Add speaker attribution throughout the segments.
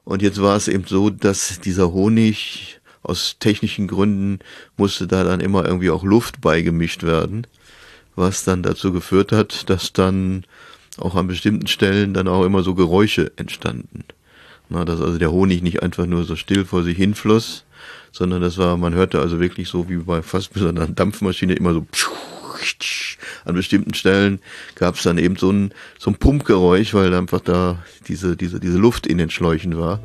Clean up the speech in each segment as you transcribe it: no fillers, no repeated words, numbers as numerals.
Speaker 1: Und jetzt war es eben so, dass dieser Honig aus technischen Gründen musste da dann immer irgendwie auch Luft beigemischt werden, was dann dazu geführt hat, dass dann auch an bestimmten Stellen dann auch immer so Geräusche entstanden. Na, dass also der Honig nicht einfach nur so still vor sich hinfloss, sondern man hörte also wirklich so wie bei fast so einer Dampfmaschine immer so an bestimmten Stellen gab es dann eben so ein Pumpgeräusch, weil einfach da diese Luft in den Schläuchen war.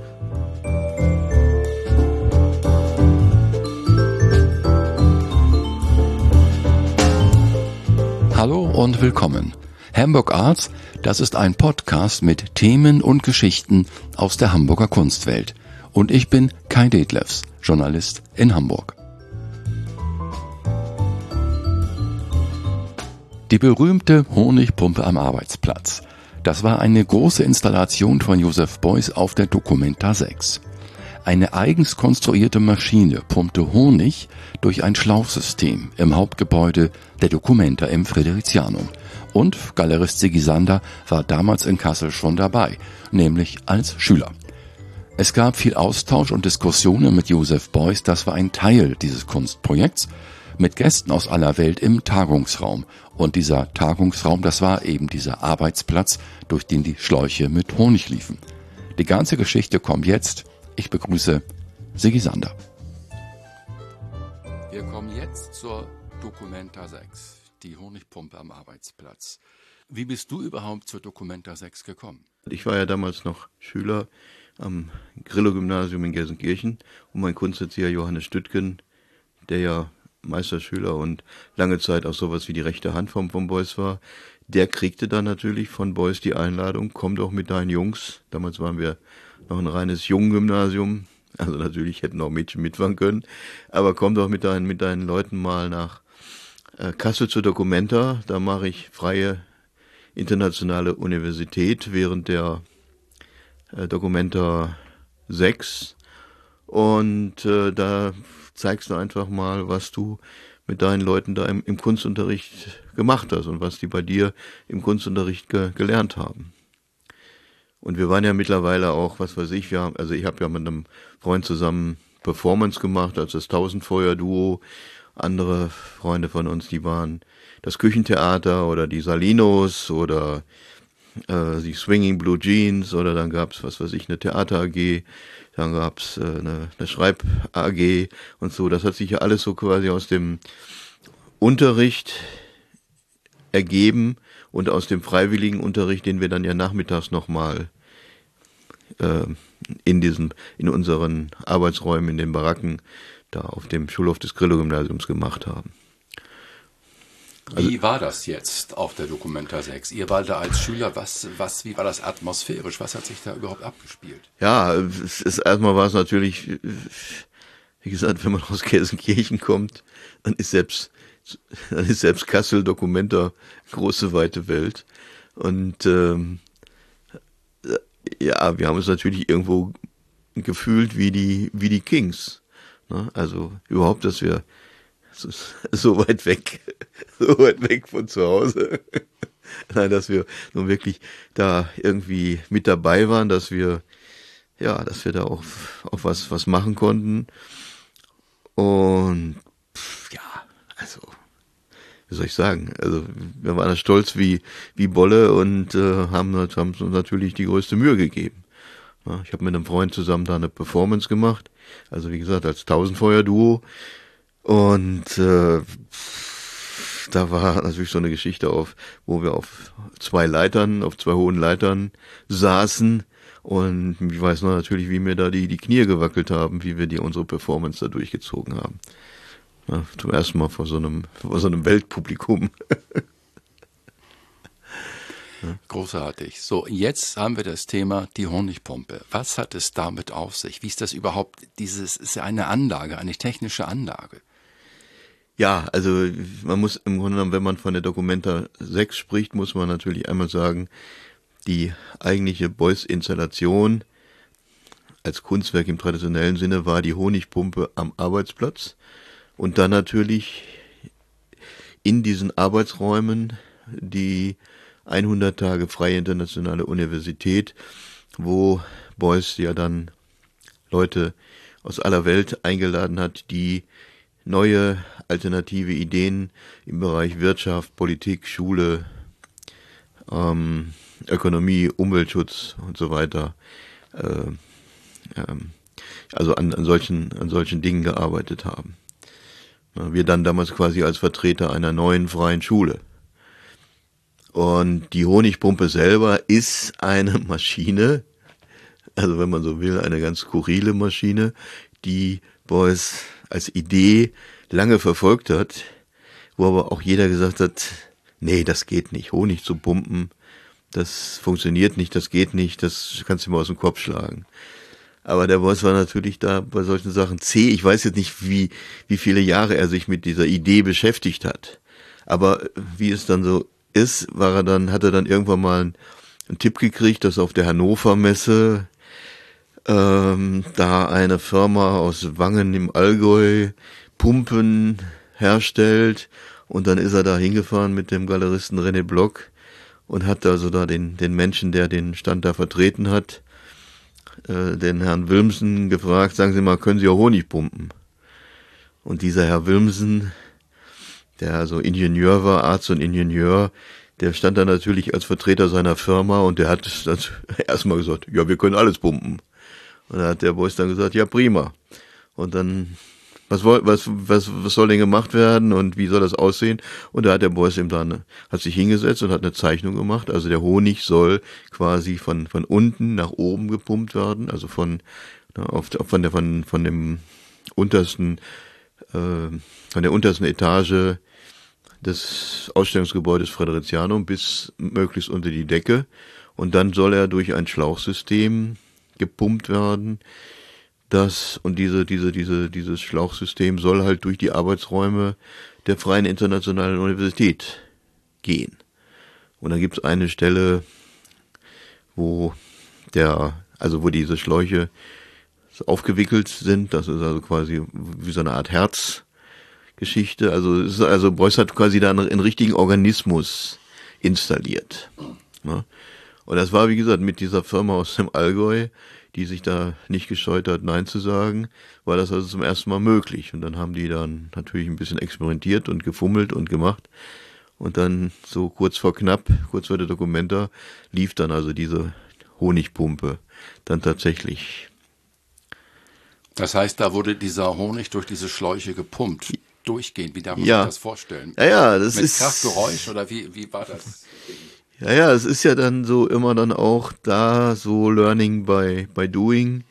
Speaker 2: Hallo und willkommen. Hamburg Arts, das ist ein Podcast mit Themen und Geschichten aus der Hamburger Kunstwelt. Und ich bin Kai Detlefs, Journalist in Hamburg. Die berühmte Honigpumpe am Arbeitsplatz. Das war eine große Installation von Joseph Beuys auf der Documenta 6. Eine eigens konstruierte Maschine pumpte Honig durch ein Schlauchsystem im Hauptgebäude der Documenta im Fridericianum. Und Galerist Sigi Sander war damals in Kassel schon dabei, nämlich als Schüler. Es gab viel Austausch und Diskussionen mit Joseph Beuys, das war ein Teil dieses Kunstprojekts, mit Gästen aus aller Welt im Tagungsraum. Und dieser Tagungsraum, das war eben dieser Arbeitsplatz, durch den die Schläuche mit Honig liefen. Die ganze Geschichte kommt jetzt. Ich begrüße Sigi Sander. Wir kommen jetzt zur Documenta 6, die Honigpumpe am Arbeitsplatz. Wie bist du überhaupt zur Documenta 6 gekommen?
Speaker 1: Ich war ja damals noch Schüler am Grillo-Gymnasium in Gelsenkirchen und mein Kunsterzieher Johannes Stüttgen, der ja Meisterschüler und lange Zeit auch sowas wie die rechte Hand von Beuys war, der kriegte dann natürlich von Beuys die Einladung, komm doch mit deinen Jungs. Damals waren wir noch ein reines Jungengymnasium, also natürlich hätten auch Mädchen mitfahren können, aber komm doch mit deinen Leuten mal nach Kassel zur Documenta, da mache ich freie internationale Universität während der Documenta 6 und da zeigst du einfach mal, was du mit deinen Leuten da im Kunstunterricht gemacht hast und was die bei dir im Kunstunterricht gelernt haben. Und wir waren ja mittlerweile auch, was weiß ich, ich habe ja mit einem Freund zusammen Performance gemacht, als das Tausendfeuer-Duo. Andere Freunde von uns, die waren das Küchentheater oder die Salinos oder die Swinging Blue Jeans oder dann gab's, was weiß ich, eine Theater-AG, dann gab's eine Schreib-AG und so. Das hat sich ja alles so quasi aus dem Unterricht ergeben und aus dem freiwilligen Unterricht, den wir dann ja nachmittags nochmal in unseren Arbeitsräumen, in den Baracken, da auf dem Schulhof des Grillo-Gymnasiums gemacht haben.
Speaker 2: Wie war das jetzt auf der Documenta 6? Ihr wart da als Schüler, wie war das atmosphärisch? Was hat sich da überhaupt abgespielt?
Speaker 1: Ja, erstmal war es natürlich, wie gesagt, wenn man aus Gelsenkirchen kommt, dann ist selbst Kassel Documenta große, weite Welt. Und ja, wir haben uns natürlich irgendwo gefühlt wie die Kings. Ne? Also überhaupt, dass wir so weit weg von zu Hause. Nein, dass wir nun wirklich da irgendwie mit dabei waren, dass wir da auch was machen konnten. Und ja, also wie soll ich sagen, also wir waren da stolz wie Bolle und haben uns natürlich die größte Mühe gegeben. Ja, ich habe mit einem Freund zusammen da eine Performance gemacht, also wie gesagt als Tausendfeuer-Duo. Und da war natürlich so eine Geschichte wo wir auf zwei hohen Leitern saßen und ich weiß noch natürlich, wie mir da die Knie gewackelt haben, wie wir unsere Performance da durchgezogen haben. Ja, zum ersten Mal vor so einem Weltpublikum.
Speaker 2: Großartig. So, jetzt haben wir das Thema die Honigpumpe. Was hat es damit auf sich? Wie ist das überhaupt? Ist ja eine Anlage, eine technische Anlage.
Speaker 1: Ja, also man muss im Grunde genommen, wenn man von der Documenta 6 spricht, muss man natürlich einmal sagen, die eigentliche Beuys-Installation als Kunstwerk im traditionellen Sinne war die Honigpumpe am Arbeitsplatz und dann natürlich in diesen Arbeitsräumen die 100 Tage Freie Internationale Universität, wo Beuys ja dann Leute aus aller Welt eingeladen hat, die neue alternative Ideen im Bereich Wirtschaft, Politik, Schule, Ökonomie, Umweltschutz und so weiter, also an solchen Dingen gearbeitet haben. Wir dann damals quasi als Vertreter einer neuen freien Schule. Und die Honigpumpe selber ist eine Maschine, also wenn man so will, eine ganz skurrile Maschine, die Beuys als Idee lange verfolgt hat, wo aber auch jeder gesagt hat, nee, das geht nicht, Honig zu pumpen, das funktioniert nicht, das geht nicht, das kannst du mal aus dem Kopf schlagen. Aber der Beuys war natürlich da bei solchen Sachen zäh. Ich weiß jetzt nicht, wie viele Jahre er sich mit dieser Idee beschäftigt hat. Aber wie es dann so ist, hat er dann irgendwann mal einen Tipp gekriegt, dass auf der Hannover Messe da eine Firma aus Wangen im Allgäu Pumpen herstellt. Und dann ist er da hingefahren mit dem Galeristen René Block und hat also da den Menschen, der den Stand da vertreten hat, den Herrn Wilmsen gefragt, sagen Sie mal, können Sie auch Honig pumpen? Und dieser Herr Wilmsen, der also Ingenieur war, Arzt und Ingenieur, der stand da natürlich als Vertreter seiner Firma und der hat dann erstmal gesagt, ja, wir können alles pumpen. Und da hat der Beuys dann gesagt, ja, prima. Und dann, was soll denn gemacht werden und wie soll das aussehen? Und da hat der Beuys hat sich hingesetzt und hat eine Zeichnung gemacht. Also der Honig soll quasi von unten nach oben gepumpt werden, also von der untersten Etage des Ausstellungsgebäudes Friderizianum bis möglichst unter die Decke. Und dann soll er durch ein Schlauchsystem gepumpt werden. Dieses Schlauchsystem soll halt durch die Arbeitsräume der Freien Internationalen Universität gehen. Und dann gibt es eine Stelle, wo diese Schläuche aufgewickelt sind. Das ist also quasi wie so eine Art Herzgeschichte. Also Beuys hat quasi da einen richtigen Organismus installiert. Ne? Und das war, wie gesagt, mit dieser Firma aus dem Allgäu, die sich da nicht gescheut hat, Nein zu sagen, war das also zum ersten Mal möglich. Und dann haben die dann natürlich ein bisschen experimentiert und gefummelt und gemacht. Und dann so kurz vor der Documenta, lief dann also diese Honigpumpe dann tatsächlich.
Speaker 2: Das heißt, da wurde dieser Honig durch diese Schläuche gepumpt, durchgehend. Wie darf man sich das vorstellen?
Speaker 1: Ja, das
Speaker 2: mit
Speaker 1: ist
Speaker 2: Kraftgeräusch oder wie war das?
Speaker 1: Ja, es ist ja dann so immer dann auch da so Learning by Doing.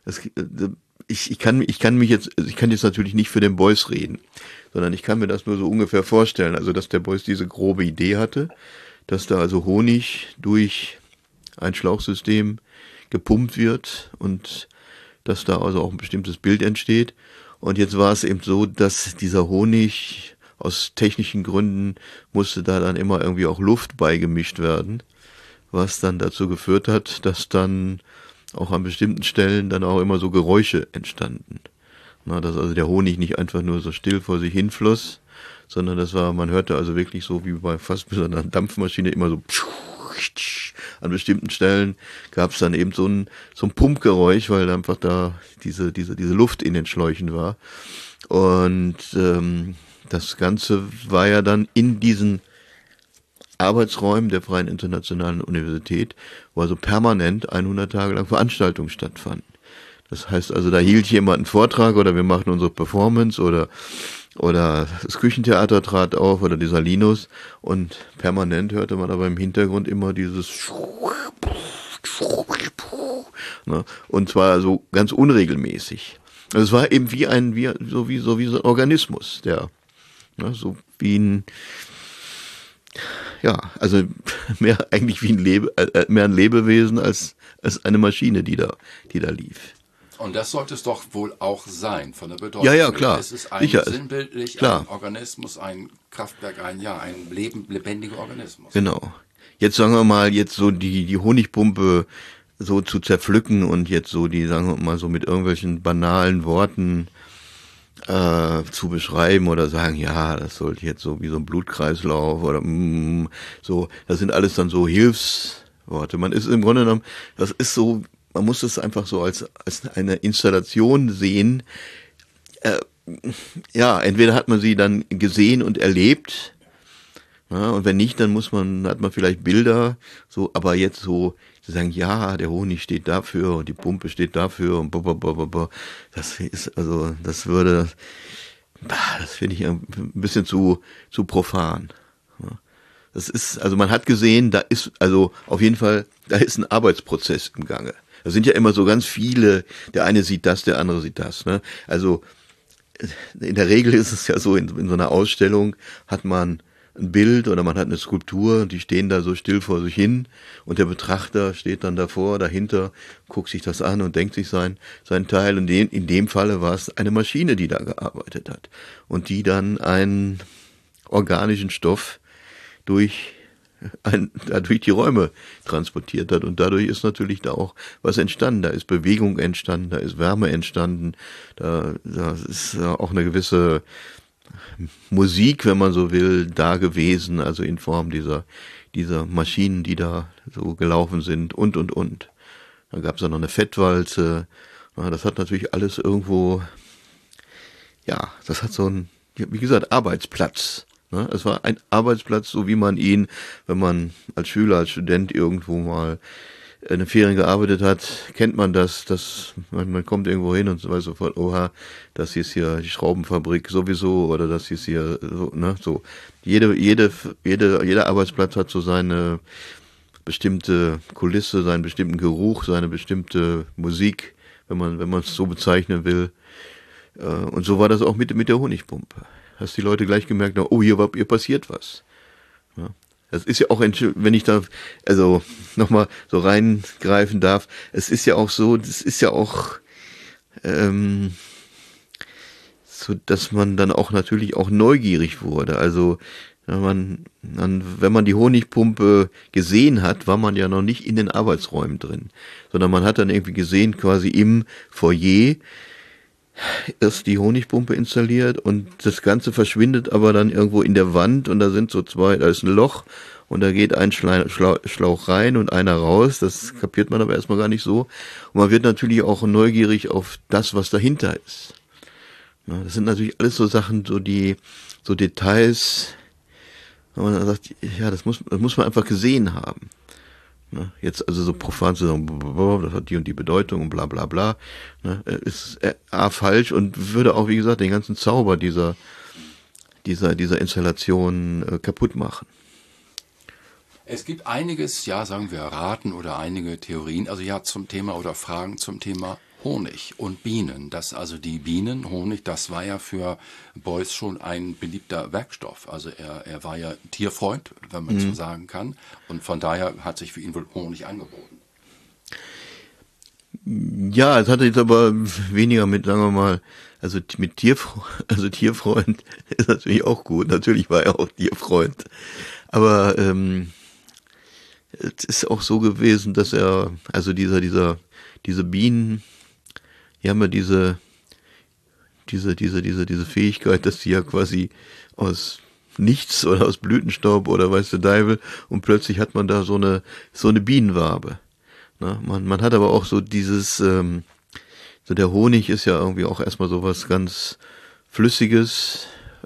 Speaker 1: Ich kann jetzt natürlich nicht für den Beuys reden, sondern ich kann mir das nur so ungefähr vorstellen. Also, dass der Beuys diese grobe Idee hatte, dass da also Honig durch ein Schlauchsystem gepumpt wird und dass da also auch ein bestimmtes Bild entsteht. Und jetzt war es eben so, dass dieser Honig aus technischen Gründen musste da dann immer irgendwie auch Luft beigemischt werden, was dann dazu geführt hat, dass dann auch an bestimmten Stellen dann auch immer so Geräusche entstanden. Dass also der Honig nicht einfach nur so still vor sich hinfloss, sondern man hörte also wirklich so wie bei fast so einer Dampfmaschine immer so an bestimmten Stellen gab es dann eben so ein Pumpgeräusch, weil einfach da diese Luft in den Schläuchen war. Und das Ganze war ja dann in diesen Arbeitsräumen der Freien Internationalen Universität, wo also permanent 100 Tage lang Veranstaltungen stattfanden. Das heißt also, da hielt jemand einen Vortrag oder wir machten unsere Performance oder das Küchentheater trat auf oder dieser Linus und permanent hörte man aber im Hintergrund immer dieses ne? Und zwar so ganz unregelmäßig. Also es war eben wie so ein Organismus, der so wie ein also mehr eigentlich wie mehr ein Lebewesen als eine Maschine, die da lief.
Speaker 2: Und das sollte es doch wohl auch sein, von der Bedeutung.
Speaker 1: Ja, klar.
Speaker 2: Es ist sinnbildlich
Speaker 1: klar.
Speaker 2: Ein Organismus, ein Kraftwerk, ein lebendiger Organismus.
Speaker 1: Genau. Jetzt sagen wir mal, jetzt so die Honigpumpe so zu zerpflücken und jetzt so die, sagen wir mal, so mit irgendwelchen banalen Worten zu beschreiben oder sagen, ja, das sollte jetzt so wie so ein Blutkreislauf oder so, das sind alles dann so Hilfsworte. Man ist im Grunde genommen, man muss es einfach so als eine Installation sehen. Ja, entweder hat man sie dann gesehen und erlebt, ja, und wenn nicht, dann hat man vielleicht Bilder, so, aber jetzt so zu sagen, ja, der Honig steht dafür und die Pumpe steht dafür und das finde ich ein bisschen zu profan. Ja. Das ist, also man hat gesehen, da ist, also auf jeden Fall, da ist ein Arbeitsprozess im Gange. Da sind ja immer so ganz viele, der eine sieht das, der andere sieht das, ne? Also, in der Regel ist es ja so, in so einer Ausstellung hat man ein Bild oder man hat eine Skulptur, die stehen da so still vor sich hin und der Betrachter steht dann davor, dahinter, guckt sich das an und denkt sich sein Teil. Und in dem Falle war es eine Maschine, die da gearbeitet hat und die dann einen organischen Stoff durch die Räume transportiert hat, und dadurch ist natürlich da auch was entstanden. Da ist Bewegung entstanden, da ist Wärme entstanden, da ist auch eine gewisse Musik, wenn man so will, da gewesen, also in Form dieser Maschinen, die da so gelaufen sind und. Dann gab es ja noch eine Fettwalze. Ja, das hat natürlich alles irgendwo, ja, das hat so ein, wie gesagt, Arbeitsplatz. Ne? Es war ein Arbeitsplatz, so wie man ihn, wenn man als Schüler, als Student irgendwo mal eine Ferien gearbeitet hat, kennt man das, dass man kommt irgendwo hin und weiß sofort, oha, das hier ist hier die Schraubenfabrik sowieso, oder das hier ist hier so, ne, so. Jeder Arbeitsplatz hat so seine bestimmte Kulisse, seinen bestimmten Geruch, seine bestimmte Musik, wenn man es so bezeichnen will. Und so war das auch mit der Honigpumpe. Hast die Leute gleich gemerkt, oh, hier passiert was. Ja. Das ist ja auch, wenn ich da, also nochmal so reingreifen darf, es ist ja auch so, das ist ja auch so, dass man dann auch natürlich auch neugierig wurde. Also wenn man die Honigpumpe gesehen hat, war man ja noch nicht in den Arbeitsräumen drin, sondern man hat dann irgendwie gesehen, quasi im Foyer ist die Honigpumpe installiert und das Ganze verschwindet aber dann irgendwo in der Wand und da ist ein Loch und da geht ein Schlauch rein und einer raus, das kapiert man aber erstmal gar nicht so. Und man wird natürlich auch neugierig auf das, was dahinter ist. Ja, das sind natürlich alles so Sachen, so Details, wo man sagt, ja, das muss man einfach gesehen haben. Ne, jetzt also so profan zu sagen, das hat die und die Bedeutung und bla bla bla, ne, ist falsch und würde auch, wie gesagt, den ganzen Zauber dieser Installation kaputt machen.
Speaker 2: Es gibt einiges, ja, sagen wir Raten oder einige Theorien, also ja, zum Thema oder Fragen zum Thema Honig und Bienen. Das also die Bienen, Honig, das war ja für Beuys schon ein beliebter Werkstoff. Also er war ja Tierfreund, wenn man so sagen kann. Und von daher hat sich für ihn wohl Honig angeboten.
Speaker 1: Ja, es hatte jetzt aber weniger mit, sagen wir mal, also mit Tierfreund ist natürlich auch gut. Natürlich war er auch Tierfreund. Aber es ist auch so gewesen, dass er, also diese Bienen, die haben ja diese Fähigkeit, dass die ja quasi aus nichts oder aus Blütenstaub oder weiß der Deibel und plötzlich hat man da so eine Bienenwabe. Na, man hat aber auch so dieses, so der Honig ist ja irgendwie auch erstmal so was ganz Flüssiges,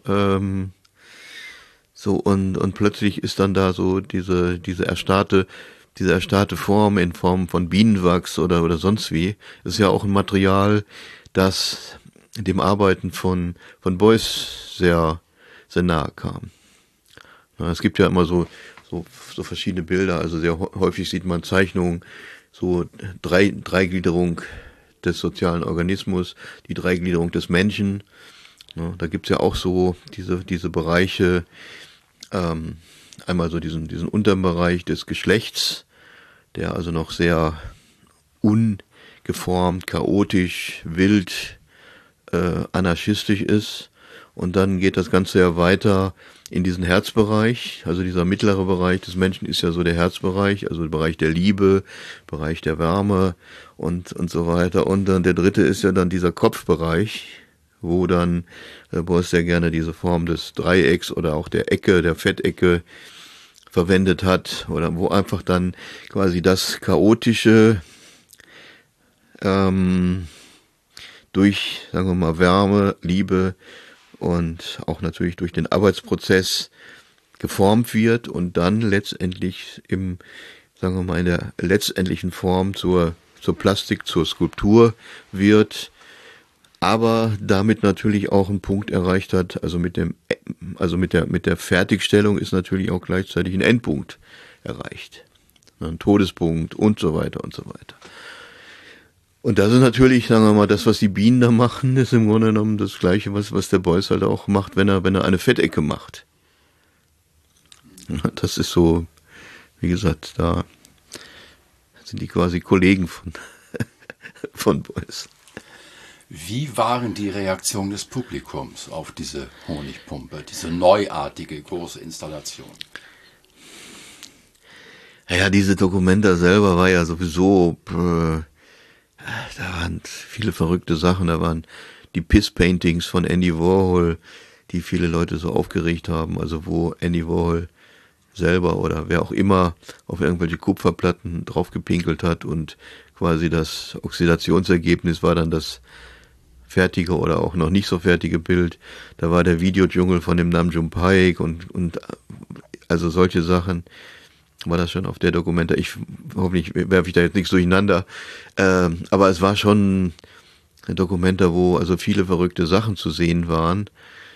Speaker 1: so und plötzlich ist dann da so diese erstarrte Form in Form von Bienenwachs oder sonst wie. Das ist ja auch ein Material, das dem Arbeiten von Beuys sehr, sehr nahe kam. Ja, es gibt ja immer so verschiedene Bilder, also sehr häufig sieht man Zeichnungen, so Dreigliederung des sozialen Organismus, die Dreigliederung des Menschen. Ja, da gibt's ja auch so diese Bereiche, einmal so diesen Unterbereich des Geschlechts, der also noch sehr ungeformt, chaotisch, wild, anarchistisch ist. Und dann geht das Ganze ja weiter in diesen Herzbereich. Also dieser mittlere Bereich des Menschen ist ja so der Herzbereich, also der Bereich der Liebe, Bereich der Wärme und so weiter. Und dann der dritte ist ja dann dieser Kopfbereich, wo dann Beuys sehr gerne diese Form des Dreiecks oder auch der Ecke, der Fettecke verwendet hat, oder wo einfach dann quasi das Chaotische durch, sagen wir mal, Wärme, Liebe und auch natürlich durch den Arbeitsprozess geformt wird und dann letztendlich sagen wir mal, in der letztendlichen Form zur Plastik, zur Skulptur wird, aber damit natürlich auch einen Punkt erreicht hat, also mit der Fertigstellung ist natürlich auch gleichzeitig ein Endpunkt erreicht. Ein Todespunkt und so weiter und so weiter. Und das ist natürlich, sagen wir mal, das, was die Bienen da machen, ist im Grunde genommen das Gleiche, was der Beuys halt auch macht, wenn er eine Fettecke macht. Das ist so, wie gesagt, da sind die quasi Kollegen von Beuys.
Speaker 2: Wie waren die Reaktionen des Publikums auf diese Honigpumpe, diese neuartige große Installation?
Speaker 1: Ja, diese Documenta selber war ja sowieso, da waren viele verrückte Sachen, da waren die Piss-Paintings von Andy Warhol, die viele Leute so aufgeregt haben, also wo Andy Warhol selber oder wer auch immer auf irgendwelche Kupferplatten draufgepinkelt hat und quasi das Oxidationsergebnis war dann das fertige oder auch noch nicht so fertige Bild. Da war der Videodschungel von dem Nam June Paik und also solche Sachen. War das schon auf der Documenta? Hoffentlich werfe ich da jetzt nichts durcheinander. Aber es war schon ein Documenta, wo also viele verrückte Sachen zu sehen waren.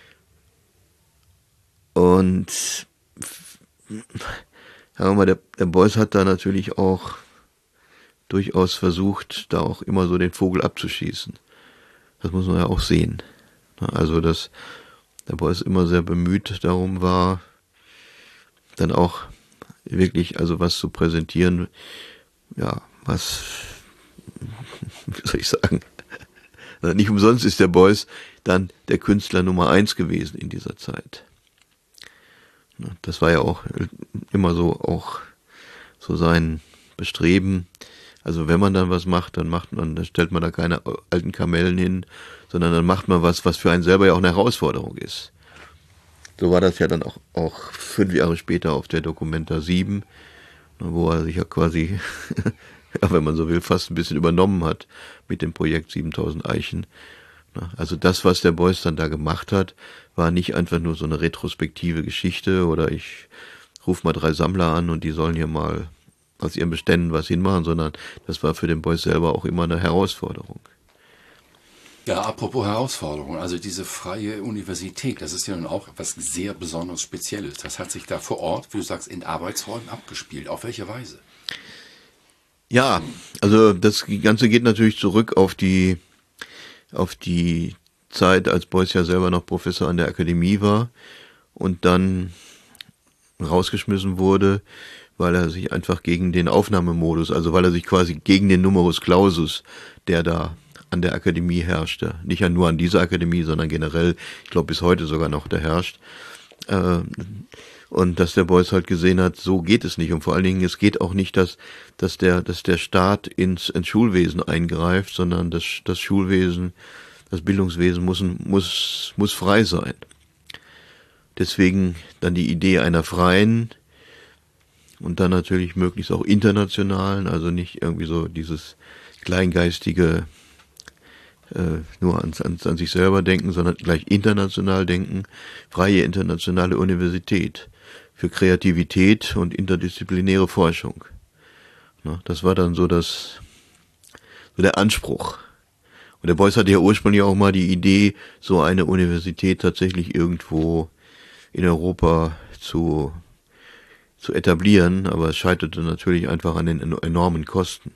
Speaker 1: Und sagen wir mal, der Beuys hat da natürlich auch durchaus versucht, da auch immer so den Vogel abzuschießen. Das muss man ja auch sehen. Also, dass der Beuys immer sehr bemüht darum war, dann auch wirklich, also was zu präsentieren, ja, was, wie soll ich sagen, nicht umsonst ist der Beuys dann der Künstler Nummer 1 gewesen in dieser Zeit. Das war ja auch immer auch so sein Bestreben. Also wenn man dann was macht, dann stellt man da keine alten Kamellen hin, sondern dann macht man was für einen selber ja auch eine Herausforderung ist. So war das ja dann auch 5 Jahre später auf der Documenta 7, wo er sich ja quasi, ja, wenn man so will, fast ein bisschen übernommen hat mit dem Projekt 7000 Eichen. Also das, was der Beuys dann da gemacht hat, war nicht einfach nur so eine retrospektive Geschichte oder ich rufe mal 3 Sammler an und die sollen hier mal aus ihren Beständen was hinmachen, sondern das war für den Beuys selber auch immer eine Herausforderung.
Speaker 2: Ja, apropos Herausforderung, also diese freie Universität, das ist ja nun auch etwas sehr besonders Spezielles. Das hat sich da vor Ort, wie du sagst, in Arbeitsräumen abgespielt. Auf welche Weise?
Speaker 1: Ja, also das Ganze geht natürlich zurück auf die Zeit, als Beuys ja selber noch Professor an der Akademie war und dann rausgeschmissen wurde, weil er sich einfach gegen den Aufnahmemodus, also weil er sich quasi gegen den Numerus Clausus, der da an der Akademie herrschte, nicht nur an dieser Akademie, sondern generell, ich glaube bis heute sogar noch, der herrscht, und dass der Beuys halt gesehen hat, so geht es nicht und vor allen Dingen, es geht auch nicht, dass der Staat ins Schulwesen eingreift, sondern das Schulwesen, das Bildungswesen muss frei sein. Deswegen dann die Idee einer freien und dann natürlich möglichst auch internationalen, also nicht irgendwie so dieses kleingeistige nur an sich selber denken, sondern gleich international denken, freie internationale Universität für Kreativität und interdisziplinäre Forschung. Das war dann so der Anspruch. Und der Beuys hatte ja ursprünglich auch mal die Idee, so eine Universität tatsächlich irgendwo in Europa zu etablieren, aber es scheiterte natürlich einfach an den enormen Kosten.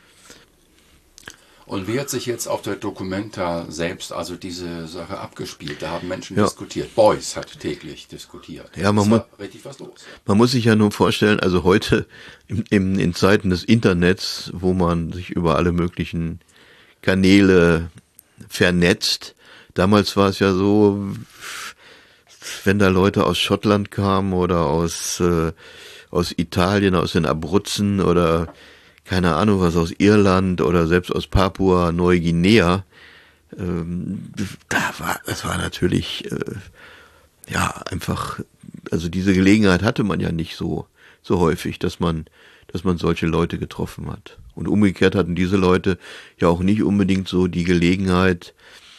Speaker 2: Und wie hat sich jetzt auf der Documenta selbst also diese Sache abgespielt? Da haben Menschen diskutiert. Beuys hat täglich diskutiert.
Speaker 1: Ja, war
Speaker 2: richtig was los.
Speaker 1: Man muss sich ja nur vorstellen, also heute in Zeiten des Internets, wo man sich über alle möglichen Kanäle vernetzt, damals war es ja so, wenn da Leute aus Schottland kamen oder aus Italien, aus den Abruzzen oder keine Ahnung was, aus Irland oder selbst aus Papua-Neuguinea, das war natürlich, einfach, also diese Gelegenheit hatte man ja nicht so häufig, dass man dass man solche Leute getroffen hat. Und umgekehrt hatten diese Leute ja auch nicht unbedingt so die Gelegenheit,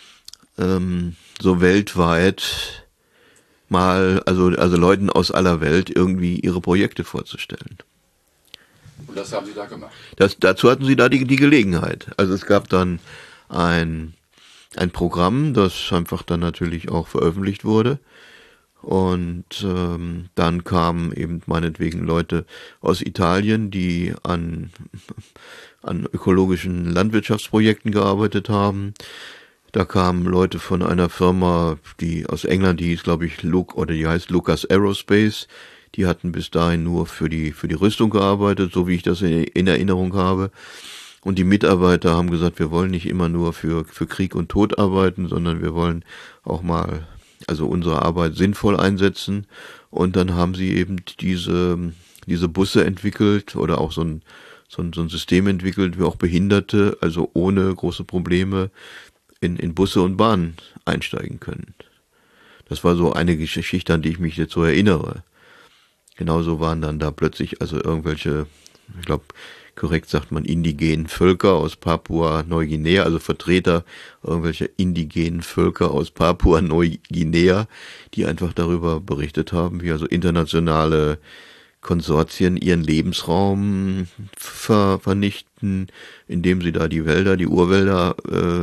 Speaker 1: so weltweit mal, also Leuten aus aller Welt irgendwie ihre Projekte vorzustellen.
Speaker 2: Und das haben Sie da gemacht?
Speaker 1: Dazu hatten sie da die Gelegenheit. Also es gab dann ein Programm, das einfach dann natürlich auch veröffentlicht wurde. Und dann kamen eben meinetwegen Leute aus Italien, die an ökologischen Landwirtschaftsprojekten gearbeitet haben. Da kamen Leute von einer Firma, die aus England, die hieß, glaube ich, die heißt Lucas Aerospace. Die hatten bis dahin nur für die Rüstung gearbeitet, so wie ich das in Erinnerung habe. Und die Mitarbeiter haben gesagt, wir wollen nicht immer nur für Krieg und Tod arbeiten, sondern wir wollen auch mal, also unsere Arbeit sinnvoll einsetzen. Und dann haben sie eben diese Busse entwickelt oder auch so ein System entwickelt, wie auch Behinderte, also ohne große Probleme in Busse und Bahnen einsteigen können. Das war so eine Geschichte, an die ich mich jetzt so erinnere. Genauso waren dann da plötzlich also irgendwelche, ich glaube, korrekt sagt man, indigenen Völker aus Papua-Neuguinea, also Vertreter irgendwelcher indigenen Völker aus Papua-Neuguinea, die einfach darüber berichtet haben, wie also internationale Konsortien ihren Lebensraum vernichten, indem sie da die Urwälder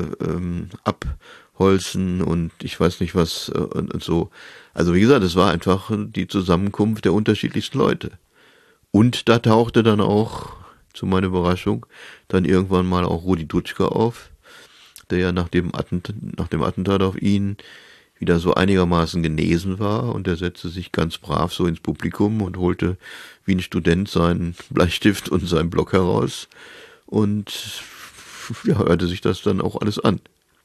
Speaker 1: abholzen und ich weiß nicht was und so. Also wie gesagt, es war einfach die Zusammenkunft der unterschiedlichsten Leute. Und da tauchte dann auch, zu meiner Überraschung, dann irgendwann mal auch Rudi Dutschke auf, der ja nach dem Attentat auf ihn wieder so einigermaßen genesen war, und er setzte sich ganz brav so ins Publikum und holte wie ein Student seinen Bleistift und seinen Block heraus und ja, hörte sich das dann auch alles an.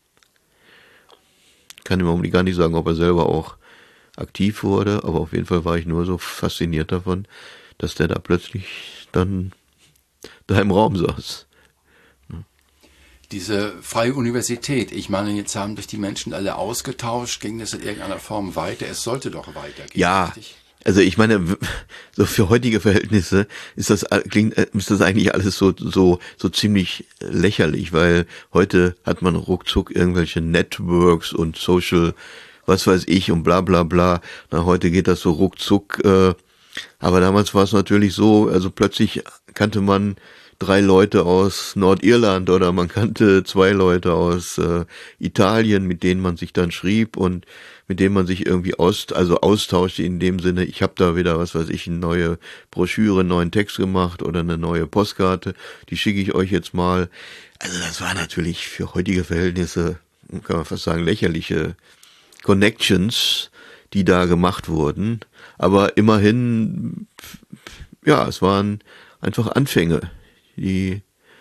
Speaker 1: Kann im Augenblick gar nicht sagen, ob er selber auch aktiv wurde, aber auf jeden Fall war ich nur so fasziniert davon, dass der da plötzlich dann da im Raum saß.
Speaker 2: Diese freie Universität, ich meine, jetzt haben sich die Menschen alle ausgetauscht, ging das in irgendeiner Form weiter? Es sollte doch weitergehen,
Speaker 1: ja,
Speaker 2: richtig?
Speaker 1: Also ich meine, so für heutige Verhältnisse ist das eigentlich alles so ziemlich lächerlich, weil heute hat man ruckzuck irgendwelche Networks und Social, was weiß ich und bla bla bla. Na, heute geht das so ruckzuck, aber damals war es natürlich so, also plötzlich kannte man 3 Leute aus Nordirland oder man kannte 2 Leute aus Italien, mit denen man sich dann schrieb und mit denen man sich irgendwie austauschte in dem Sinne, ich habe da wieder, was weiß ich, eine neue Broschüre, einen neuen Text gemacht oder eine neue Postkarte, die schicke ich euch jetzt mal. Also das war natürlich für heutige Verhältnisse, kann man fast sagen, lächerliche Connections, die da gemacht wurden. Aber immerhin, ja, es waren einfach Anfänge, wie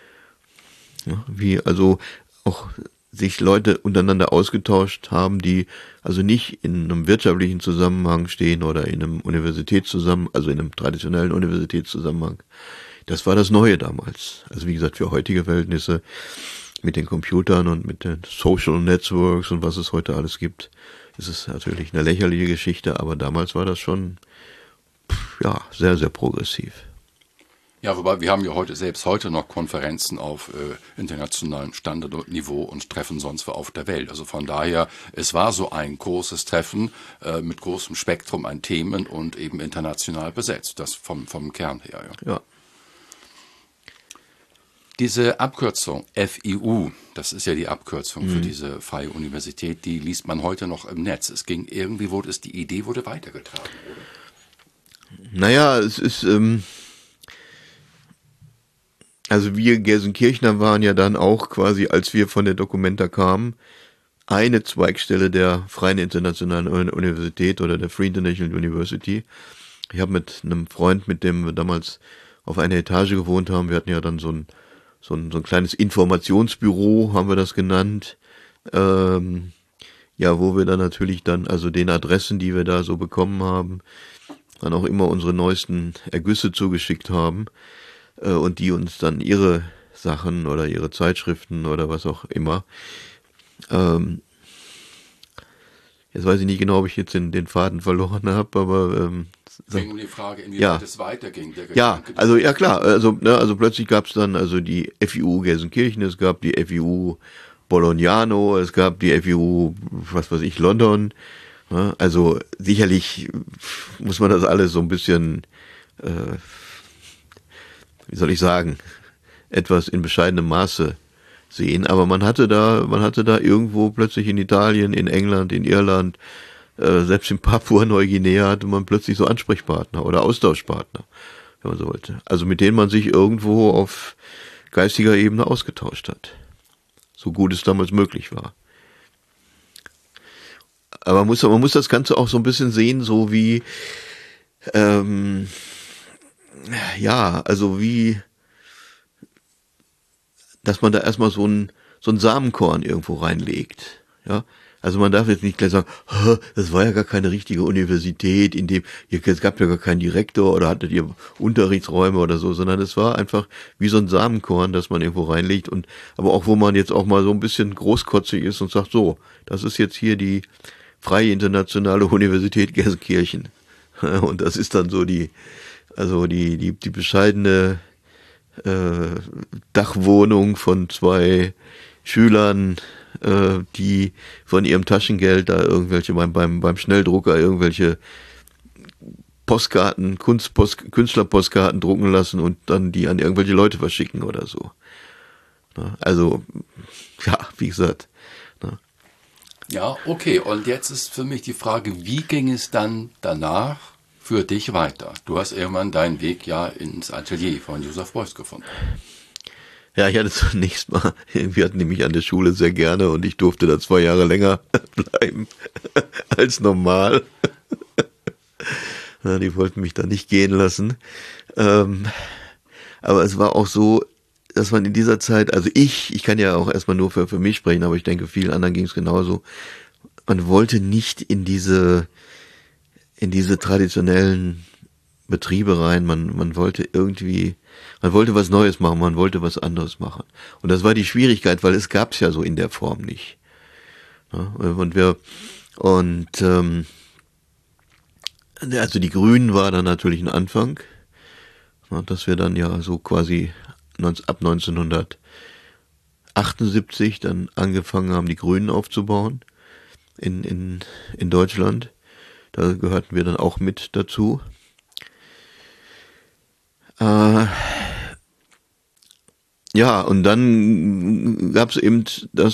Speaker 1: also auch sich Leute untereinander ausgetauscht haben, die also nicht in einem wirtschaftlichen Zusammenhang stehen oder in einem also in einem traditionellen Universitätszusammenhang. Das war das Neue damals. Also wie gesagt, für heutige Verhältnisse mit den Computern und mit den Social Networks und was es heute alles gibt, ist es natürlich eine lächerliche Geschichte, aber damals war das schon, ja, sehr, sehr progressiv.
Speaker 2: Ja, wobei wir haben ja selbst heute noch Konferenzen auf internationalem Standard und Niveau und treffen sonst wo auf der Welt. Also von daher, es war so ein großes Treffen mit großem Spektrum an Themen und eben international besetzt, das vom Kern her.
Speaker 1: Ja.
Speaker 2: Diese Abkürzung FIU, das ist ja die Abkürzung für diese Freie Universität, die liest man heute noch im Netz. Die Idee wurde weitergetragen, oder?
Speaker 1: Naja, es ist, also wir Gelsenkirchner waren ja dann auch quasi, als wir von der Documenta kamen, eine Zweigstelle der Freien Internationalen Universität oder der Free International University. Ich habe mit einem Freund, mit dem wir damals auf einer Etage gewohnt haben, wir hatten ja dann so ein kleines Informationsbüro, haben wir das genannt, ja, wo wir dann natürlich dann, also den Adressen, die wir da so bekommen haben, dann auch immer unsere neuesten Ergüsse zugeschickt haben. Und die uns dann ihre Sachen oder ihre Zeitschriften oder was auch immer, jetzt weiß ich nicht genau, ob ich jetzt den Faden verloren habe, aber
Speaker 2: ging um die Frage, inwieweit es weiterging.
Speaker 1: Ja, also ja klar, also plötzlich gab es dann also die FIU Gelsenkirchen, es gab die FIU Bolognano, es gab die FIU, was weiß ich, London. Ja, also sicherlich muss man das alles so ein bisschen, wie soll ich sagen, etwas in bescheidenem Maße sehen. Aber man hatte da irgendwo plötzlich in Italien, in England, in Irland, selbst in Papua-Neuguinea hatte man plötzlich so Ansprechpartner oder Austauschpartner, wenn man so wollte. Also mit denen man sich irgendwo auf geistiger Ebene ausgetauscht hat. So gut es damals möglich war. Aber man muss das Ganze auch so ein bisschen sehen, so wie, also wie, dass man da erstmal so ein Samenkorn irgendwo reinlegt, ja. Also man darf jetzt nicht gleich sagen, das war ja gar keine richtige Universität, es gab ja gar keinen Direktor oder hattet ihr Unterrichtsräume oder so, sondern es war einfach wie so ein Samenkorn, das man irgendwo reinlegt und, aber auch wo man jetzt auch mal so ein bisschen großkotzig ist und sagt, so, das ist jetzt hier die Freie Internationale Universität Gelsenkirchen. Und das ist dann so die bescheidene Dachwohnung von 2 Schülern, die von ihrem Taschengeld da irgendwelche beim Schnelldrucker irgendwelche Postkarten, Künstlerpostkarten drucken lassen und dann die an irgendwelche Leute verschicken oder so. Also, ja, wie gesagt.
Speaker 2: Ja, okay. Und jetzt ist für mich die Frage, wie ging es dann danach für dich weiter? Du hast irgendwann deinen Weg ja ins Atelier von Joseph Beuys gefunden.
Speaker 1: Ja, ich hatte zunächst mal, wir hatten nämlich an der Schule sehr gerne und ich durfte da 2 Jahre länger bleiben als normal. Ja, die wollten mich da nicht gehen lassen. Aber es war auch so, dass man in dieser Zeit, also ich kann ja auch erstmal nur für mich sprechen, aber ich denke, vielen anderen ging es genauso. Man wollte nicht in diese traditionellen Betriebe rein, man wollte was Neues machen, man wollte was anderes machen. Und das war die Schwierigkeit, weil es gab's ja so in der Form nicht. Ja, also die Grünen war dann natürlich ein Anfang, ja, dass wir dann ja so quasi ab 1978 dann angefangen haben, die Grünen aufzubauen in Deutschland. Da gehörten wir dann auch mit dazu. Ja, und dann gab es eben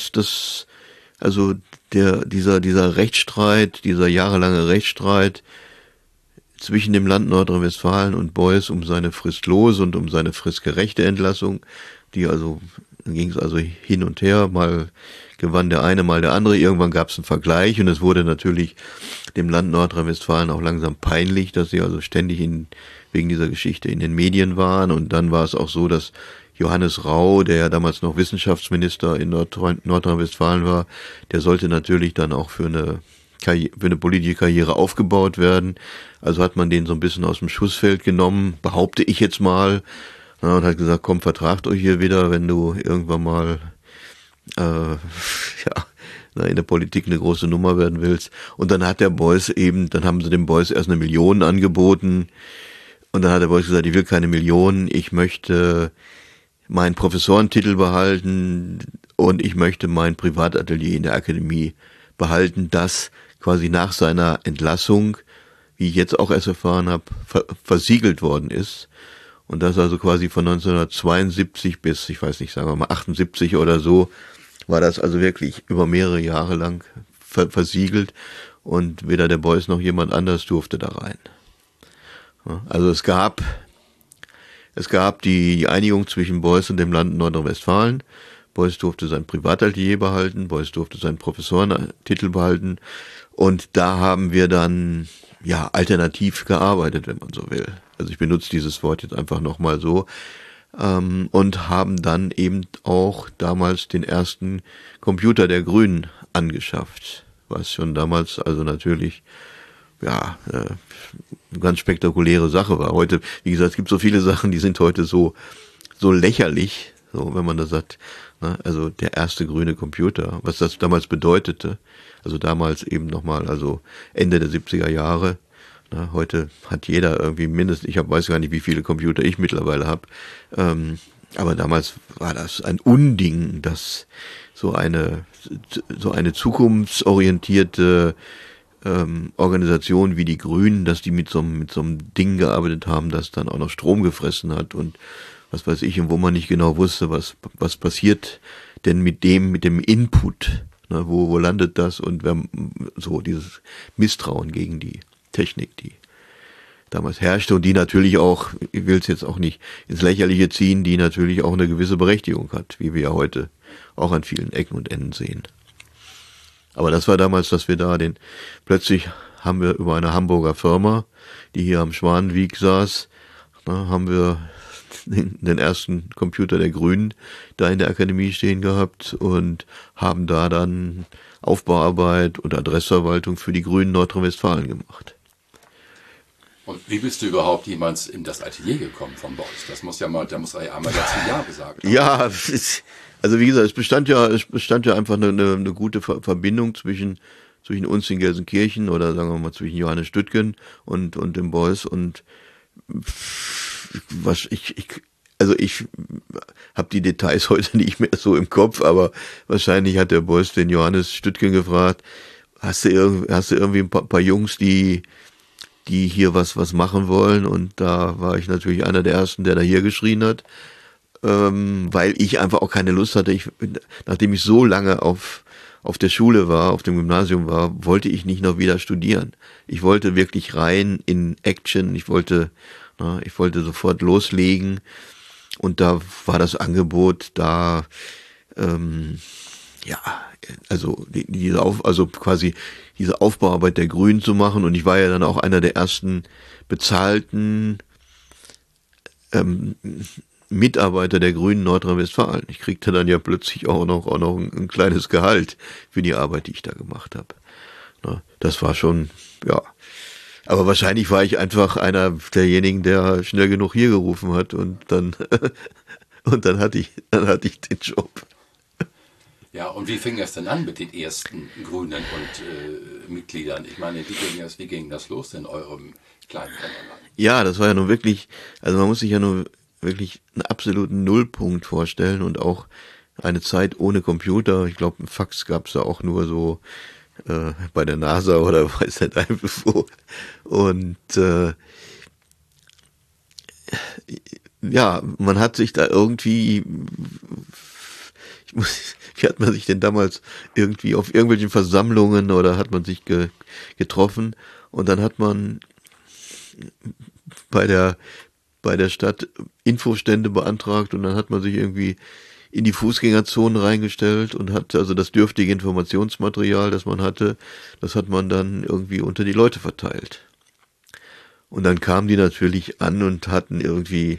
Speaker 1: dieser Rechtsstreit, dieser jahrelange Rechtsstreit zwischen dem Land Nordrhein-Westfalen und Beuys um seine fristlose und um seine fristgerechte Entlassung, dann ging es also hin und her, mal gewann der eine, mal der andere, irgendwann gab es einen Vergleich und es wurde natürlich dem Land Nordrhein-Westfalen auch langsam peinlich, dass sie also ständig wegen dieser Geschichte in den Medien waren und dann war es auch so, dass Johannes Rau, der ja damals noch Wissenschaftsminister in Nordrhein-Westfalen war, der sollte natürlich dann auch für eine politische Karriere aufgebaut werden. Also hat man den so ein bisschen aus dem Schussfeld genommen, behaupte ich jetzt mal, und hat gesagt, komm, vertragt euch hier wieder, wenn du irgendwann mal in der Politik eine große Nummer werden willst. Und dann hat dann haben sie dem Beuys erst 1 Million angeboten. Und dann hat der Beuys gesagt, ich will keine Millionen, ich möchte meinen Professorentitel behalten und ich möchte mein Privatatelier in der Akademie behalten, das quasi nach seiner Entlassung, wie ich jetzt auch erst erfahren habe, versiegelt worden ist. Und das also quasi von 1972 bis, ich weiß nicht, sagen wir mal 78 oder so, war das also wirklich über mehrere Jahre lang versiegelt und weder der Beuys noch jemand anders durfte da rein. Also es gab die Einigung zwischen Beuys und dem Land Nordrhein-Westfalen. Beuys durfte sein Privatatelier behalten, Beuys durfte seinen Professorentitel behalten und da haben wir dann alternativ gearbeitet, wenn man so will. Also ich benutze dieses Wort jetzt einfach nochmal so und haben dann eben auch damals den ersten Computer der Grünen angeschafft, was schon damals also natürlich eine ganz spektakuläre Sache war. Heute, wie gesagt, es gibt so viele Sachen, die sind heute so lächerlich, So, wenn man da sagt, ne, also der erste grüne Computer, was das damals bedeutete, also damals eben nochmal, also Ende der 70er Jahre. Ne, heute hat jeder irgendwie mindestens, weiß gar nicht, wie viele Computer ich mittlerweile habe, aber damals war das ein Unding, dass so eine zukunftsorientierte Organisation wie die Grünen, dass die mit so einem Ding gearbeitet haben, das dann auch noch Strom gefressen hat und was weiß ich, und wo man nicht genau wusste, was passiert denn mit dem Input, ne, wo landet das, und so dieses Misstrauen gegen die Technik, die damals herrschte und die natürlich auch, ich will es jetzt auch nicht ins Lächerliche ziehen, die natürlich auch eine gewisse Berechtigung hat, wie wir ja heute auch an vielen Ecken und Enden sehen. Aber das war damals, dass wir da plötzlich haben wir über eine Hamburger Firma, die hier am Schwanenweg saß, haben wir den ersten Computer der Grünen da in der Akademie stehen gehabt und haben da dann Aufbauarbeit und Adressverwaltung für die Grünen Nordrhein-Westfalen gemacht.
Speaker 2: Und wie bist du überhaupt jemals in das Atelier gekommen von Beuys? Das muss ja einmal dazu Ja gesagt haben.
Speaker 1: Ja, also wie gesagt, es bestand ja einfach eine gute Verbindung zwischen uns in Gelsenkirchen oder sagen wir mal zwischen Johannes Stüttgen und dem Beuys, und ich habe die Details heute nicht mehr so im Kopf, aber wahrscheinlich hat der Beuys den Johannes Stüttgen gefragt, hast du irgendwie ein paar Jungs, die hier was machen wollen, und da war ich natürlich einer der ersten, der da hier geschrien hat, weil ich einfach auch keine Lust hatte. Nachdem ich so lange auf der Schule war, auf dem Gymnasium war, wollte ich nicht noch wieder studieren. Ich wollte wirklich rein in Action, ich wollte sofort loslegen, und da war das Angebot da, diese Aufbauarbeit der Grünen zu machen, und ich war ja dann auch einer der ersten bezahlten Mitarbeiter der Grünen Nordrhein-Westfalen. Ich kriegte dann ja plötzlich auch noch ein kleines Gehalt für die Arbeit, die ich da gemacht habe. Das war schon, ja. Aber wahrscheinlich war ich einfach einer derjenigen, der schnell genug hier gerufen hat, und dann hatte ich den Job.
Speaker 2: Ja, und wie fing es denn an mit den ersten Grünen und Mitgliedern? Ich meine, wie ging das los in eurem kleinen Kämmerlein?
Speaker 1: Ja, das war ja nun wirklich, also man muss sich ja nur wirklich einen absoluten Nullpunkt vorstellen, und auch eine Zeit ohne Computer. Ich glaube, ein Fax gab es da auch nur so bei der NASA oder weiß nicht einfach wo. Und ja, man hat sich da irgendwie, wie hat man sich denn damals irgendwie auf irgendwelchen Versammlungen oder hat man sich getroffen, und dann hat man bei der Stadt Infostände beantragt, und dann hat man sich irgendwie in die Fußgängerzonen reingestellt und hat also das dürftige Informationsmaterial, das man hatte, das hat man dann irgendwie unter die Leute verteilt. Und dann kamen die natürlich an und hatten irgendwie,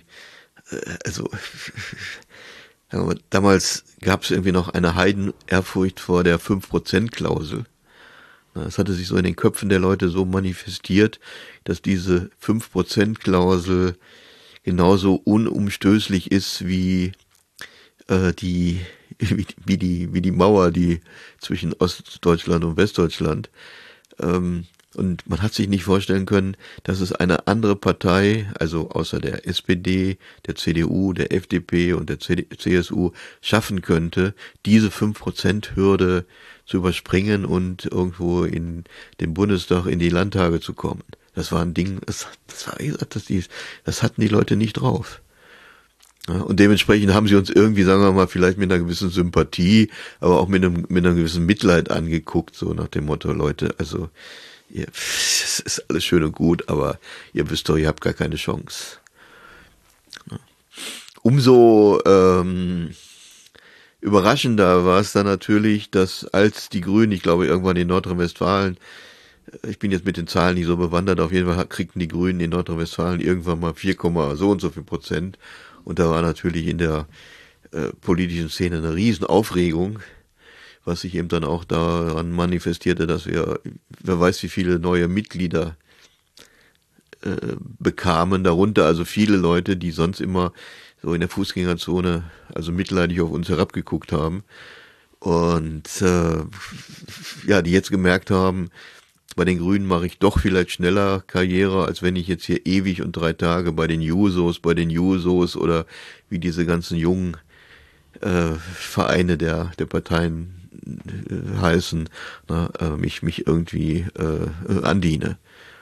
Speaker 1: damals gab es irgendwie noch eine Heidenehrfurcht vor der 5%-Klausel. Es hatte sich so in den Köpfen der Leute so manifestiert, dass diese 5%-Klausel genauso unumstößlich ist wie die Mauer, die zwischen Ostdeutschland und Westdeutschland. Und man hat sich nicht vorstellen können, dass es eine andere Partei, also außer der SPD, der CDU, der FDP und der CSU, schaffen könnte, diese 5%-Hürde zu überspringen und irgendwo in den Bundestag, in die Landtage zu kommen. Das war ein Ding, das hatten die Leute nicht drauf. Ja, und dementsprechend haben sie uns irgendwie, sagen wir mal, vielleicht mit einer gewissen Sympathie, aber auch mit einem gewissen Mitleid angeguckt, so nach dem Motto, Leute, also das ist alles schön und gut, aber ihr wisst doch, ihr habt gar keine Chance. Ja. Umso überraschender war es dann natürlich, dass als die Grünen, ich glaube irgendwann in Nordrhein-Westfalen, ich bin jetzt mit den Zahlen nicht so bewandert, auf jeden Fall kriegten die Grünen in Nordrhein-Westfalen irgendwann mal 4, so und so viel Prozent. Und da war natürlich in der politischen Szene eine Riesenaufregung, was sich eben dann auch daran manifestierte, dass wer weiß wie viele neue Mitglieder bekamen, darunter also viele Leute, die sonst immer so in der Fußgängerzone, also mitleidig auf uns herabgeguckt haben. Und ja, die jetzt gemerkt haben, bei den Grünen mache ich doch vielleicht schneller Karriere, als wenn ich jetzt hier ewig und 3 Tage bei den Jusos oder wie diese ganzen jungen Vereine der Parteien heißen, mich irgendwie andiene.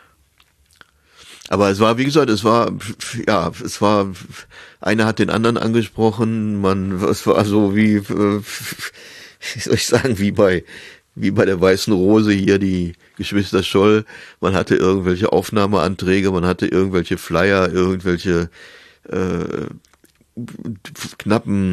Speaker 1: Aber es war, wie gesagt, einer hat den anderen angesprochen, es war so wie soll ich sagen, wie bei der Weißen Rose hier, die Geschwister Scholl. Man hatte irgendwelche Aufnahmeanträge, man hatte irgendwelche Flyer, irgendwelche knappen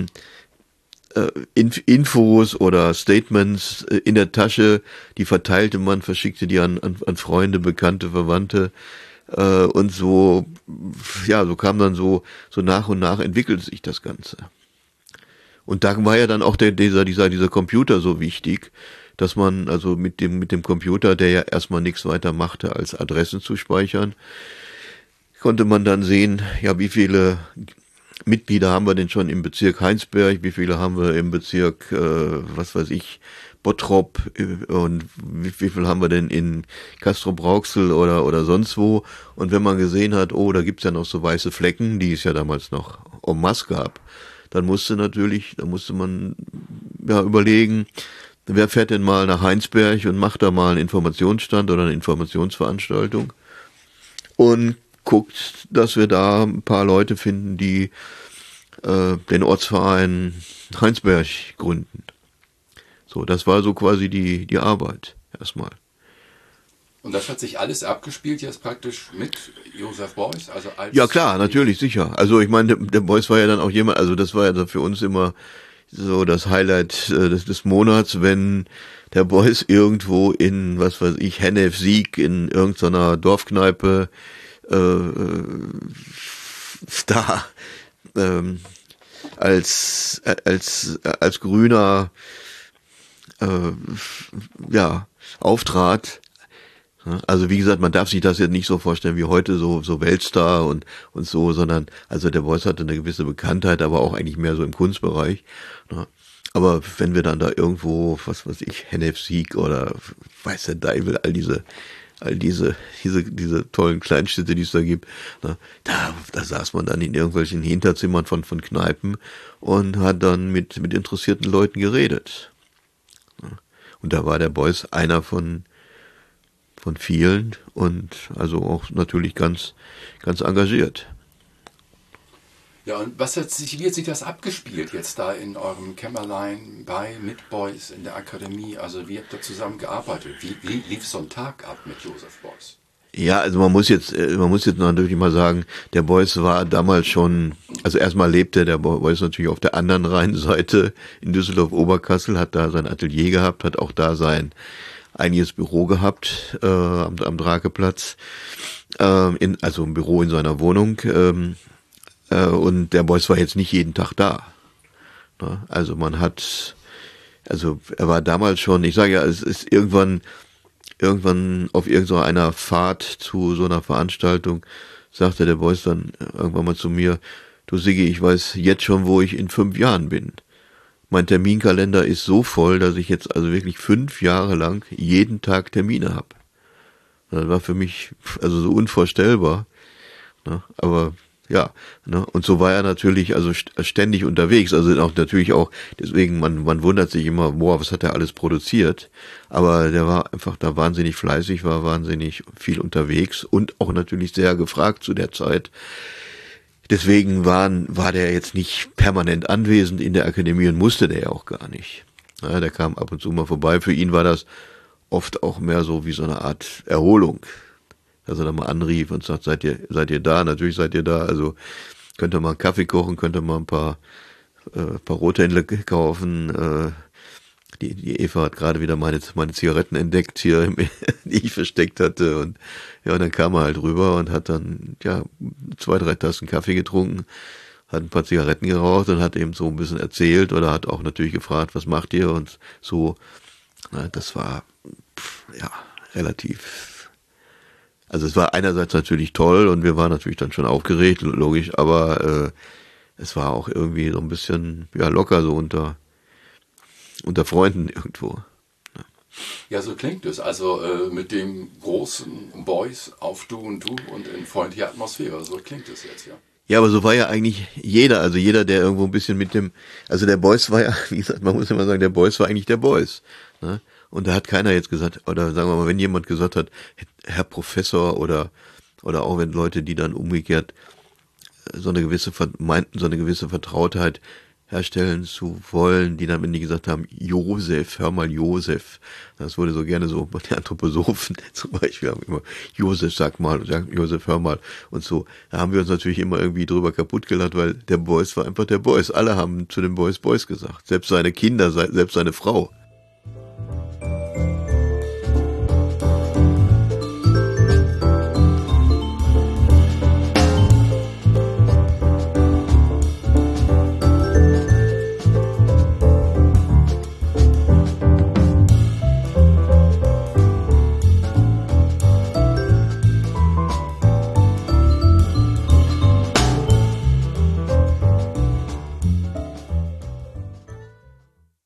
Speaker 1: Infos oder Statements in der Tasche, die verteilte man, verschickte die an Freunde, Bekannte, Verwandte und so, ja, so kam dann so nach und nach entwickelte sich das Ganze. Und da war ja dann auch dieser Computer so wichtig, dass man also mit dem Computer, der ja erstmal nichts weiter machte, als Adressen zu speichern, konnte man dann sehen, ja, wie viele Mitglieder haben wir denn schon im Bezirk Heinsberg, wie viele haben wir im Bezirk, Bottrop und wie viel haben wir denn in Castrop-Rauxel oder sonst wo. Und wenn man gesehen hat, oh, da gibt's ja noch so weiße Flecken, die es ja damals noch en masse gab, dann musste man ja überlegen, wer fährt denn mal nach Heinsberg und macht da mal einen Informationsstand oder eine Informationsveranstaltung und guckt, dass wir da ein paar Leute finden, die den Ortsverein Heinsberg gründen. So, das war so quasi die Arbeit erstmal.
Speaker 2: Und das hat sich alles abgespielt jetzt praktisch mit Josef Beuys? Also als
Speaker 1: ja klar, natürlich, sicher. Also ich meine, der Beuys war ja dann auch jemand, also das war ja für uns immer so das Highlight des Monats, wenn der Beuys irgendwo in, was weiß ich, Hennef Sieg in irgendeiner Dorfkneipe da als Grüner auftrat. Also wie gesagt, man darf sich das jetzt nicht so vorstellen wie heute, so Weltstar und so, sondern also der Beuys hatte eine gewisse Bekanntheit, aber auch eigentlich mehr so im Kunstbereich. Aber wenn wir dann da irgendwo, was weiß ich, Hennef Sieg oder weiß der Deibel, all diese tollen Kleinstädte, die es da gibt, da saß man dann in irgendwelchen Hinterzimmern von Kneipen und hat dann mit interessierten Leuten geredet. Und da war der Beuys einer von vielen und also auch natürlich ganz, ganz engagiert.
Speaker 2: Ja, und wie hat sich das abgespielt jetzt da in eurem Kämmerlein mit Beuys in der Akademie? Also wie habt ihr zusammen gearbeitet? Wie lief so ein Tag ab mit Josef Beuys?
Speaker 1: Ja, also man muss jetzt natürlich mal sagen, der Beuys war damals schon, also erstmal lebte der Beuys natürlich auf der anderen Rheinseite in Düsseldorf-Oberkassel, hat da sein Atelier gehabt, hat auch da sein einiges Büro gehabt am Drakeplatz, also ein Büro in seiner Wohnung. Und der Beuys war jetzt nicht jeden Tag da. Also er war damals schon, ich sage ja, es ist irgendwann auf irgendeiner Fahrt zu so einer Veranstaltung, sagte der Beuys dann irgendwann mal zu mir, du Siggi, ich weiß jetzt schon, wo ich in 5 Jahren bin. Mein Terminkalender ist so voll, dass ich jetzt also wirklich 5 Jahre lang jeden Tag Termine habe. Das war für mich also so unvorstellbar. Aber ja, und so war er natürlich also ständig unterwegs, also auch natürlich auch, deswegen man wundert sich immer, boah, was hat er alles produziert, aber der war einfach da wahnsinnig fleißig, war wahnsinnig viel unterwegs und auch natürlich sehr gefragt zu der Zeit. Deswegen war der jetzt nicht permanent anwesend in der Akademie und musste der ja auch gar nicht. Ja, der kam ab und zu mal vorbei, für ihn war das oft auch mehr so wie so eine Art Erholung. Dass er dann mal anrief und sagt, seid ihr da? Natürlich seid ihr da. Also könnt ihr mal einen Kaffee kochen, könnt ihr mal ein paar Rothändle kaufen. Die Eva hat gerade wieder meine Zigaretten entdeckt hier, die ich versteckt hatte. Und ja, und dann kam er halt rüber und hat dann 2, 3 Tassen Kaffee getrunken, hat ein paar Zigaretten geraucht und hat eben so ein bisschen erzählt oder hat auch natürlich gefragt, was macht ihr? Und so, das war relativ. Also es war einerseits natürlich toll und wir waren natürlich dann schon aufgeregt, logisch, aber es war auch irgendwie so ein bisschen, ja, locker so unter Freunden irgendwo.
Speaker 2: Ja, so klingt es. Also mit dem großen Boys auf Du und in freundlicher Atmosphäre. So klingt es jetzt, ja.
Speaker 1: Ja, aber so war ja eigentlich jeder, also jeder, der irgendwo ein bisschen mit dem, also der Beuys war ja, wie gesagt, man muss immer sagen, der Beuys war eigentlich der Beuys. Ne? Und da hat keiner jetzt gesagt, oder sagen wir mal, wenn jemand gesagt hat, Herr Professor oder auch wenn Leute, die dann umgekehrt meinten, so eine gewisse Vertrautheit herstellen zu wollen, die dann, wenn die gesagt haben, Josef, hör mal Josef. Das wurde so gerne so, bei den Anthroposophen zum Beispiel haben immer, Josef, sag mal, Josef, hör mal und so. Da haben wir uns natürlich immer irgendwie drüber kaputt gelacht, weil der Beuys war einfach der Beuys. Alle haben zu dem Beuys gesagt. Selbst seine Kinder, selbst seine Frau.